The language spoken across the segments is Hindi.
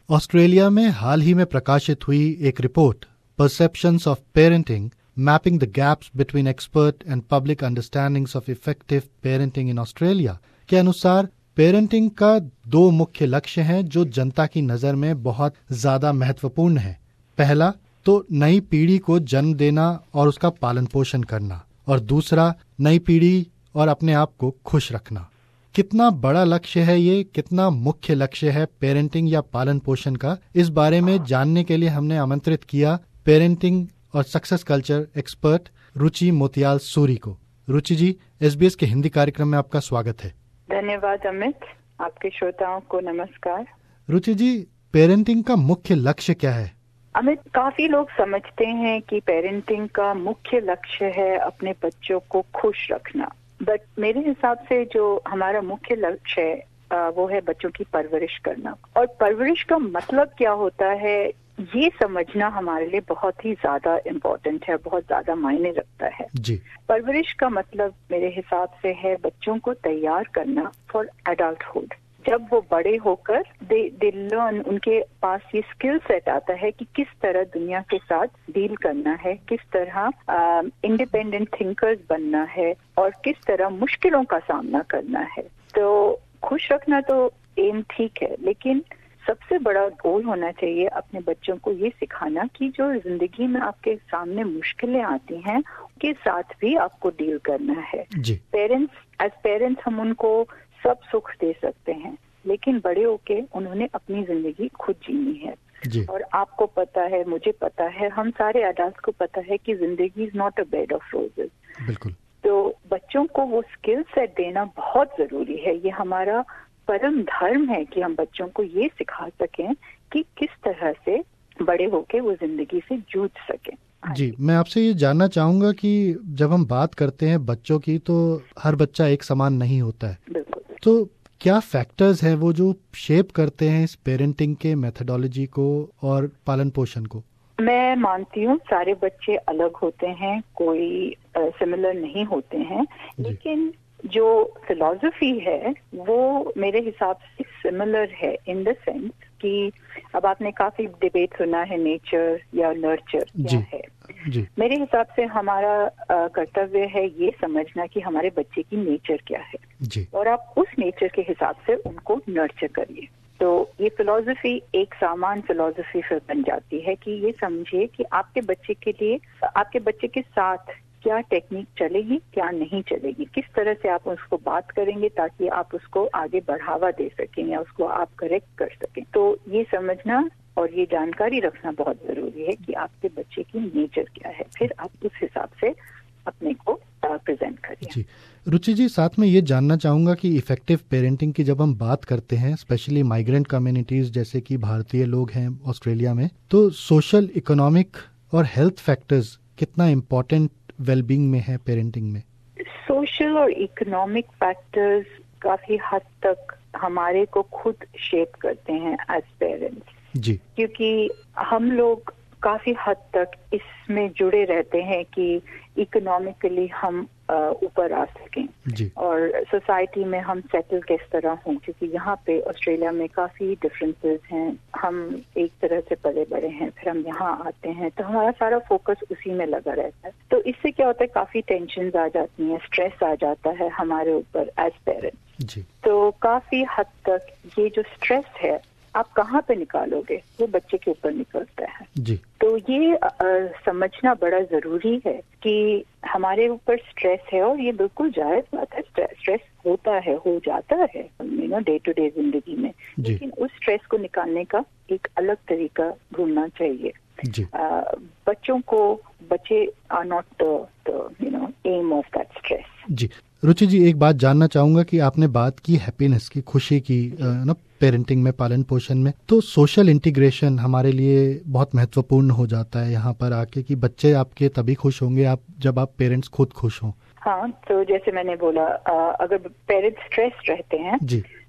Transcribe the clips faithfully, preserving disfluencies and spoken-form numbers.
ऑस्ट्रेलिया में हाल ही में प्रकाशित हुई एक report perceptions of parenting mapping the gaps between expert and public understandings of effective parenting in Australia के अनुसार पेरेंटिंग का दो मुख्य लक्ष्य हैं जो जनता की नजर में बहुत ज्यादा महत्वपूर्ण है। पहला तो नई पीढ़ी को जन्म देना और उसका पालन पोषण करना, और दूसरा नई पीढ़ी और अपने आप को खुश रखना। कितना बड़ा लक्ष्य है ये, कितना मुख्य लक्ष्य है पेरेंटिंग या पालन पोषण का, इस बारे में जानने के लिए हमने आमंत्रित किया पेरेंटिंग और success culture expert Ruchi Motiyal Suri को। रुचि जी, एसबीएस के हिंदी कार्यक्रम में आपका स्वागत है। धन्यवाद अमित, आपके श्रोताओं को नमस्कार। रुचि जी, पेरेंटिंग का मुख्य लक्ष्य क्या है? अमित, काफी लोग समझते हैं कि पेरेंटिंग का मुख्य लक्ष्य है अपने बच्चों को खुश रखना, बट मेरे हिसाब से जो हमारा मुख्य लक्ष्य है वो है बच्चों की परवरिश करना। और परवरिश का मतलब क्या होता है ये समझना हमारे लिए बहुत ही ज्यादा इम्पोर्टेंट है, बहुत ज्यादा मायने रखता है जी। परवरिश का मतलब मेरे हिसाब से है बच्चों को तैयार करना फॉर एडल्टहुड। जब वो बड़े होकर दे दे लर्न, उनके पास ये स्किल सेट आता है कि किस तरह दुनिया के साथ डील करना है, किस तरह इंडिपेंडेंट थिंकर्स बनना है और किस तरह मुश्किलों का सामना करना है। तो खुश रखना तो एम ठीक है, लेकिन सबसे बड़ा गोल होना चाहिए अपने बच्चों को ये सिखाना कि जो जिंदगी में आपके सामने मुश्किलें आती हैं उसके साथ भी आपको डील करना है। पेरेंट्स एज पेरेंट्स हम उनको सब सुख दे सकते हैं, लेकिन बड़े होके उन्होंने अपनी जिंदगी खुद जीनी है जी। और आपको पता है, मुझे पता है, हम सारे अडल्ट को पता है कि जिंदगी is not a bed of roses. बिल्कुल। तो बच्चों को वो स्किल सेट देना बहुत जरूरी है। ये हमारा परम धर्म है कि हम बच्चों को ये सिखा सकें कि किस तरह से बड़े होके वो जिंदगी से जूझ सकें। जी, मैं आपसे ये जानना चाहूंगा कि जब हम बात करते हैं बच्चों की, तो हर बच्चा एक समान नहीं होता है। बिल्कुल। तो क्या फैक्टर्स हैं वो जो शेप करते हैं इस पेरेंटिंग के मेथोडोलॉजी को और पालन पोषण को? मैं मानती हूँ सारे बच्चे अलग होते हैं, कोई सिमिलर uh, नहीं होते हैं, लेकिन जो फिलॉसफी है वो मेरे हिसाब से सिमिलर है इन द सेंस कि अब आपने काफी डिबेट सुना है नेचर या नर्चर क्या है। जी। मेरे हिसाब से हमारा कर्तव्य है ये समझना कि हमारे बच्चे की नेचर क्या है जी। और आप उस नेचर के हिसाब से उनको नर्चर करिए। तो ये फिलॉसफी एक सामान फिलॉसफी फिर बन जाती है कि ये समझिए कि आपके बच्चे के लिए, आपके बच्चे के साथ क्या टेक्निक चलेगी, क्या नहीं चलेगी, किस तरह से आप उसको बात करेंगे ताकि आप उसको आगे बढ़ावा दे सकें या उसको आप करेक्ट कर सकें। तो ये समझना और ये जानकारी रखना बहुत जरूरी है कि आपके बच्चे की नेचर क्या है, फिर आप उस हिसाब से अपने को प्रेजेंट करिए। जी। रुचि जी, साथ में ये जानना चाहूंगा कि इफेक्टिव पेरेंटिंग की जब हम बात करते हैं, स्पेशली माइग्रेंट कम्युनिटीज जैसे कि भारतीय लोग हैं ऑस्ट्रेलिया में, तो सोशल, इकोनॉमिक और हेल्थ फैक्टर्स कितना इम्पोर्टेंट वेलबींग में है पेरेंटिंग में? सोशल और इकोनॉमिक फैक्टर्स काफी हद तक हमारे को खुद शेप करते हैं एज पेरेंट्स जी। क्योंकि हम लोग काफी हद तक इसमें जुड़े रहते हैं कि इकोनॉमिकली हम ऊपर आ सकें जी। और सोसाइटी में हम सेटल किस तरह हों, क्योंकि यहाँ पे ऑस्ट्रेलिया में काफी डिफरेंसेस हैं। हम एक तरह से पले बड़े हैं, फिर हम यहाँ आते हैं, तो हमारा सारा फोकस उसी में लगा रहता है। तो इससे क्या होता है, काफी टेंशन आ जाती हैं, स्ट्रेस आ जाता है हमारे ऊपर एज पेरेंट्स जी। तो काफी हद तक ये जो स्ट्रेस है आप कहाँ पे निकालोगे, वो बच्चे के ऊपर निकलता है जी। तो ये आ, समझना बड़ा जरूरी है कि हमारे ऊपर स्ट्रेस है और ये बिल्कुल जायज बात है। स्ट्रेस होता है, हो जाता है you know day to day जिंदगी में, लेकिन उस स्ट्रेस को निकालने का एक अलग तरीका ढूंढना चाहिए जी। आ, बच्चों को बच्चे are not you know aim of that stress जी। रुचि जी, एक बात जानना चाहूंगा कि आपने बात की हैप्पीनेस की, खुशी की ना पेरेंटिंग में, पालन पोषण में, तो सोशल इंटीग्रेशन हमारे लिए बहुत महत्वपूर्ण हो जाता है यहाँ पर आके कि बच्चे आपके तभी खुश होंगे आप जब आप पेरेंट्स खुद खुश हों। हाँ, तो जैसे मैंने बोला, अगर पेरेंट्स स्ट्रेस रहते हैं जी।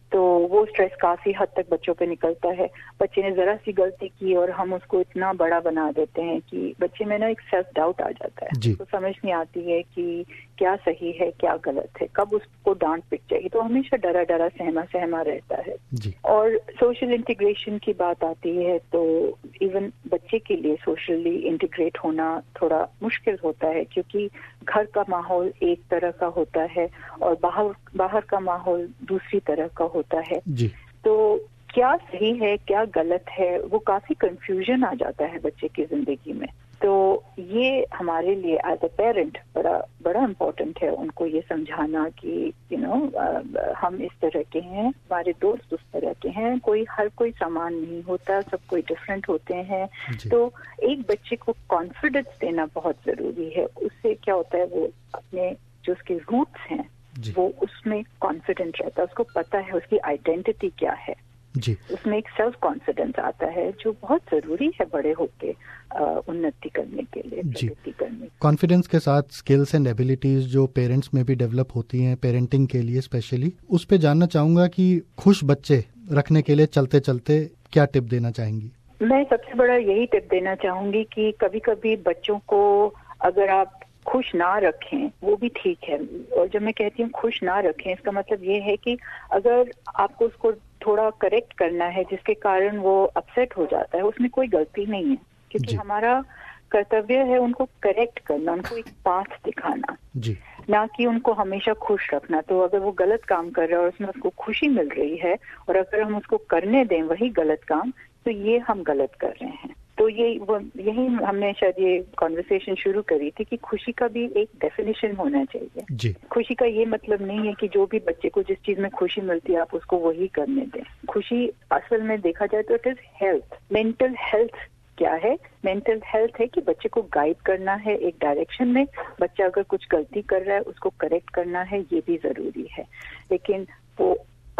तो वो स्ट्रेस काफी हद तक बच्चों पे निकलता है। बच्चे ने जरा सी गलती की और हम उसको इतना बड़ा बना देते हैं कि बच्चे में ना एक सेल्फ डाउट आ जाता है, उसको समझ नहीं आती है कि क्या सही है क्या गलत है, कब उसको डांट पिट जाएगी, तो हमेशा डरा डरा सहमा सहमा रहता है जी। और सोशल इंटीग्रेशन की बात आती है तो इवन बच्चे के लिए सोशली इंटीग्रेट होना थोड़ा मुश्किल होता है, क्योंकि घर का माहौल एक तरह का होता है और बाहर बाहर का माहौल दूसरी तरह का होता है जी। तो क्या सही है क्या गलत है, वो काफी कंफ्यूजन आ जाता है बच्चे की जिंदगी में। तो ये हमारे लिए एज अ पेरेंट बड़ा बड़ा इम्पोर्टेंट है उनको ये समझाना कि यू नो हम इस तरह के हैं, हमारे दोस्त उस तरह के हैं, कोई हर कोई समान नहीं होता, सब कोई डिफरेंट होते हैं। तो एक बच्चे को कॉन्फिडेंस देना बहुत जरूरी है। उससे क्या होता है, वो अपने जो उसके रूट्स हैं वो उसमें कॉन्फिडेंट रहता है, उसको पता है उसकी आइडेंटिटी क्या है जी। उसमें एक सेल्फ कॉन्फिडेंस आता है जो बहुत जरूरी है बड़े होके उन्नति करने के लिए, प्रगति करने। कॉन्फिडेंस के साथ स्किल्स एंड एबिलिटीज जो पेरेंट्स में भी डेवलप होती हैं पेरेंटिंग के लिए स्पेशली, उस पे जानना चाहूंगा कि खुश बच्चे रखने के लिए चलते चलते क्या टिप देना चाहेंगी? मैं सबसे बड़ा यही टिप देना चाहूंगी कि कभी कभी बच्चों को अगर आप खुश ना रखें वो भी ठीक है। और जब मैं कहती हूँ खुश ना रखें, इसका मतलब ये है कि अगर आपको उसको थोड़ा करेक्ट करना है जिसके कारण वो अपसेट हो जाता है, उसमें कोई गलती नहीं है, क्योंकि हमारा कर्तव्य है उनको करेक्ट करना, उनको एक पाथ दिखाना जी। ना कि उनको हमेशा खुश रखना। तो अगर वो गलत काम कर रहा है और उसमें उसको खुशी मिल रही है और अगर हम उसको करने दें वही गलत काम, तो ये हम गलत कर रहे हैं। तो ये वो यही हमने शायद ये कॉन्वर्सेशन शुरू करी थी कि खुशी का भी एक डेफिनेशन होना चाहिए जी। खुशी का ये मतलब नहीं है कि जो भी बच्चे को जिस चीज में खुशी मिलती है आप उसको वही करने दें। खुशी असल में देखा जाए तो it is health. Mental health क्या है? मेंटल हेल्थ है कि बच्चे को गाइड करना है एक डायरेक्शन में। बच्चा अगर कुछ गलती कर रहा है उसको करेक्ट करना है, ये भी जरूरी है। लेकिन वो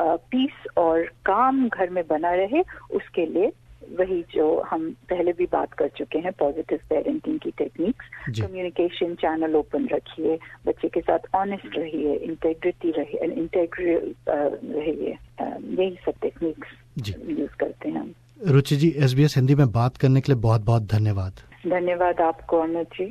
पीस और काम घर में बना रहे उसके लिए वही जो हम पहले भी बात कर चुके हैं, पॉजिटिव पेरेंटिंग की टेक्निक्स, कम्युनिकेशन चैनल ओपन रखिए, बच्चे के साथ ऑनेस्ट रहिए, इंटेग्रिटी रहिए, इंटेग्रियल रहिए, यही सब टेक्निक्स यूज करते हैं हम। रुचि जी, एसबीएस हिंदी में बात करने के लिए बहुत बहुत धन्यवाद। धन्यवाद आपको अमित जी।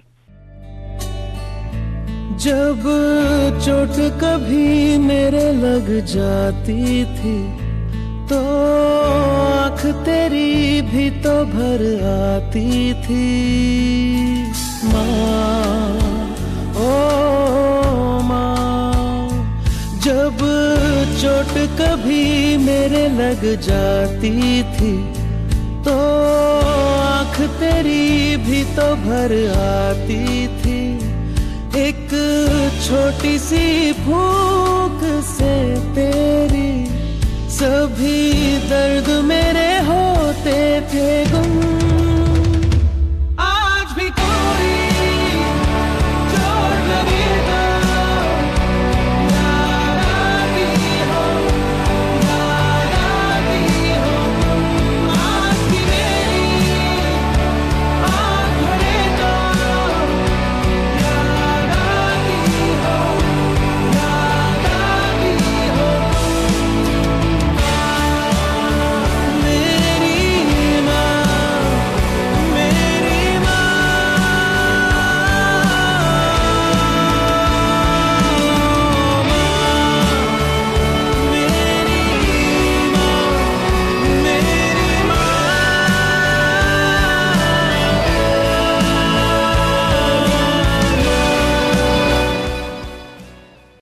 जब चोट कभी मेरे लग जाती थी तो आँख तेरी भी तो भर आती थी माँ, ओ माँ। जब चोट कभी मेरे लग जाती थी तो आँख तेरी भी तो भर आती थी। एक छोटी सी फूंक से तेरी सभी दर्द मेरे होते थे गुम।